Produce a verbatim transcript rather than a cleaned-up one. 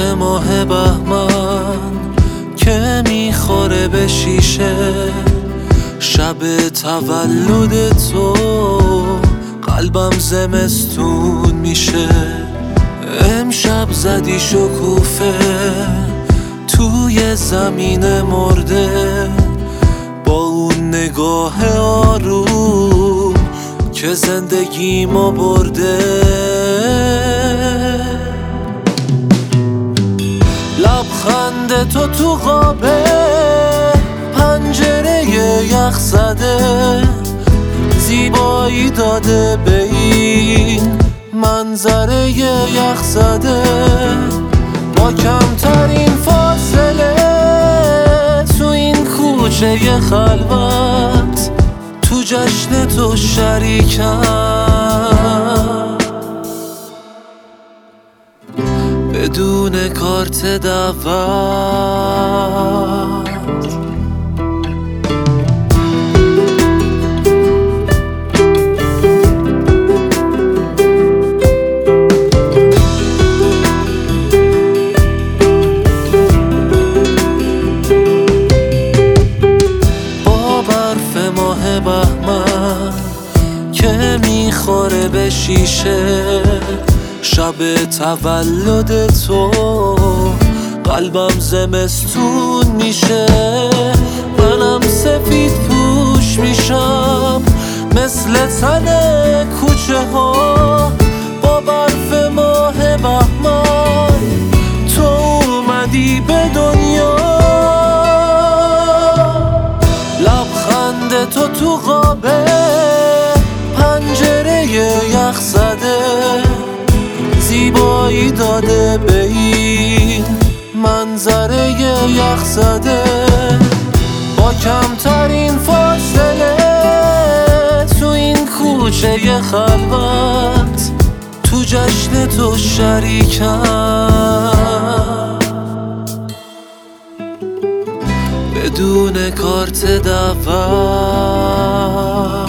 ماه بهمن که میخوره به شیشه، شب تولد تو قلبم زمستون میشه. امشب زدی شکوفه توی زمین مرده، با اون نگاه آروم که زندگیمو برده. لبخند تو تو قابه پنجره یخ زده، زیبایی داده به این منظره یخ زده. با کمترین فاصله تو این کوچه خلوت، تو جشن تو شریکم بدون کارت دعوت. ماه بهمن که میخوره به شیشه، شب تولد تو قلبم زمستون میشه. منم سفید پوش میشم مثل تن کوچه ها، با برف ماه بهمن تو اومدی به دنیا. لبخند تو تو قابه پنجره یخ زده، زیبایی داده به این منظره یخ زده. با کمترین فاصله تو این کوچه خلوت، تو جشن تو شریکم بدون کارت دعوت.